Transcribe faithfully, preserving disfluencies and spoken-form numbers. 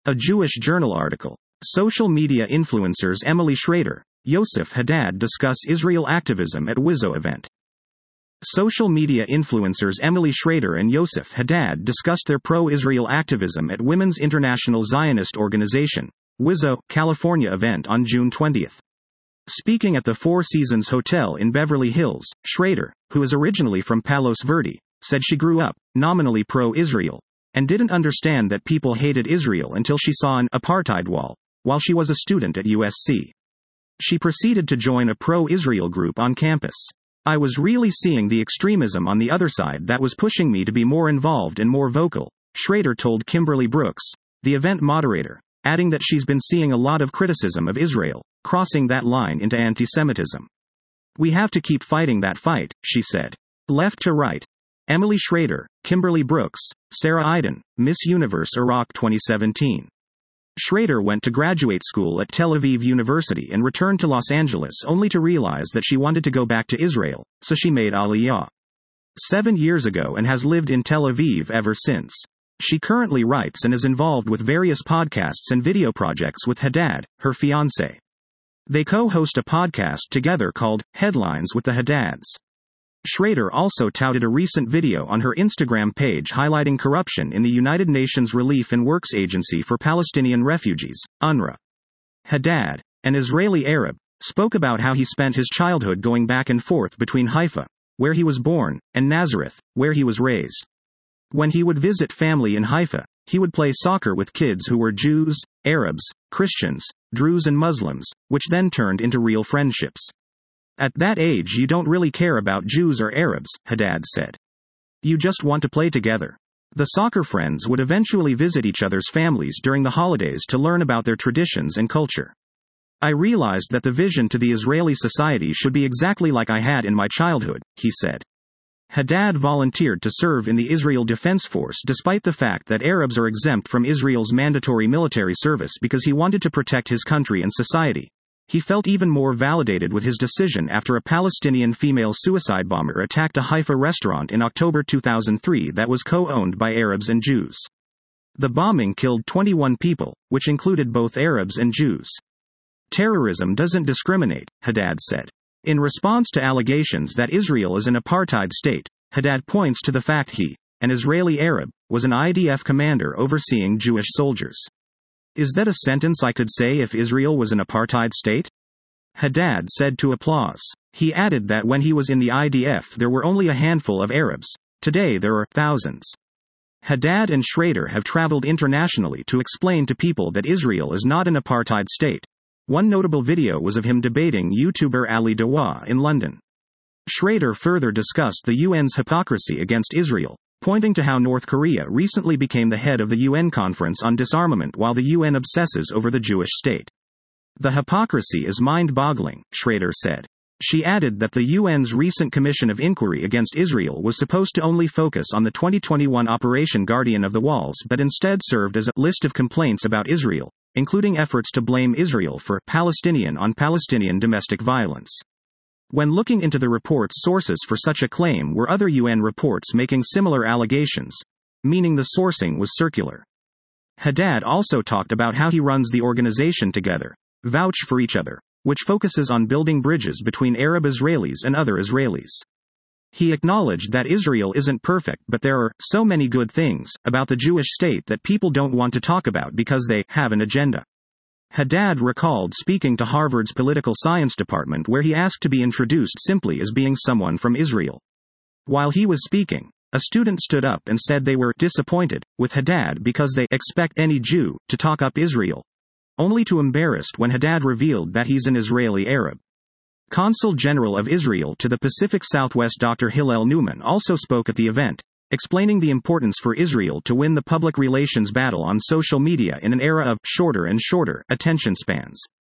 A Jewish Journal article. Social media influencers Emily Schrader, Yosef Haddad discuss Israel activism at Wizzo event. Social media influencers Emily Schrader and Yosef Haddad discussed their pro-Israel activism at Women's International Zionist Organization, Wizzo, California event on June twentieth. Speaking at the Four Seasons Hotel in Beverly Hills, Schrader, who is originally from Palos Verdes, said she grew up, nominally pro-Israel, and didn't understand that people hated Israel until she saw an apartheid wall, while she was a student at U S C. She proceeded to join a pro-Israel group on campus. I was really seeing the extremism on the other side that was pushing me to be more involved and more vocal, Schrader told Kimberly Brooks, the event moderator, adding that she's been seeing a lot of criticism of Israel, crossing that line into anti-Semitism. We have to keep fighting that fight, she said. Left to right. Emily Schrader, Kimberly Brooks, Sarah Iden, Miss Universe Iraq twenty seventeen. Schrader went to graduate school at Tel Aviv University and returned to Los Angeles only to realize that she wanted to go back to Israel, so she made Aliyah seven years ago and has lived in Tel Aviv ever since. She currently writes and is involved with various podcasts and video projects with Haddad, her fiancé. They co-host a podcast together called Headlines with the Haddads. Schrader also touted a recent video on her Instagram page highlighting corruption in the United Nations Relief and Works Agency for Palestinian Refugees, UNRWA. Haddad, an Israeli Arab, spoke about how he spent his childhood going back and forth between Haifa, where he was born, and Nazareth, where he was raised. When he would visit family in Haifa, he would play soccer with kids who were Jews, Arabs, Christians, Druze and Muslims, which then turned into real friendships. At that age you don't really care about Jews or Arabs, Haddad said. You just want to play together. The soccer friends would eventually visit each other's families during the holidays to learn about their traditions and culture. I realized that the vision to the Israeli society should be exactly like I had in my childhood, he said. Haddad volunteered to serve in the Israel Defense Force despite the fact that Arabs are exempt from Israel's mandatory military service because he wanted to protect his country and society. He felt even more validated with his decision after a Palestinian female suicide bomber attacked a Haifa restaurant in October two thousand three that was co-owned by Arabs and Jews. The bombing killed twenty-one people, which included both Arabs and Jews. Terrorism doesn't discriminate, Haddad said. In response to allegations that Israel is an apartheid state, Haddad points to the fact he, an Israeli Arab, was an I D F commander overseeing Jewish soldiers. Is that a sentence I could say if Israel was an apartheid state? Haddad said to Applause. He added that when he was in the I D F there were only a handful of Arabs. Today there are thousands. Haddad and Schrader have traveled internationally to explain to people that Israel is not an apartheid state. One notable video was of him debating YouTuber Ali Dawah in London. Schrader further discussed the U N's hypocrisy against Israel, pointing to how North Korea recently became the head of the U N Conference on Disarmament while the U N obsesses over the Jewish state. The hypocrisy is mind-boggling, Schrader said. She added that the U N's recent commission of inquiry against Israel was supposed to only focus on the twenty twenty-one Operation Guardian of the Walls but instead served as a list of complaints about Israel, including efforts to blame Israel for Palestinian on Palestinian domestic violence. When looking into the report's sources for such a claim were other U N reports making similar allegations, meaning the sourcing was circular. Haddad also talked about how he runs the organization Together, Vouch for Each Other, which focuses on building bridges between Arab Israelis and other Israelis. He acknowledged that Israel isn't perfect but there are so many good things about the Jewish state that people don't want to talk about because they have an agenda. Haddad recalled speaking to Harvard's political science department where he asked to be introduced simply as being someone from Israel. While he was speaking, a student stood up and said they were disappointed with Haddad because they expect any Jew to talk up Israel, only to embarrassed when Haddad revealed that he's an Israeli Arab. Consul General of Israel to the Pacific Southwest Doctor Hillel Newman also spoke at the event, explaining the importance for Israel to win the public relations battle on social media in an era of shorter and shorter attention spans.